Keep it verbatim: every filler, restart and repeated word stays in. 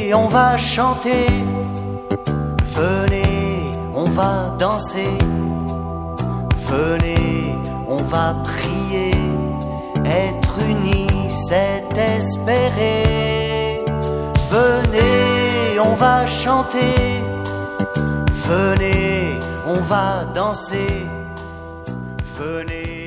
on va chanter. Venez, on va danser. Venez, on va prier. Être unis, c'est espérer. Venez, on va chanter. Venez, on va danser. Venez.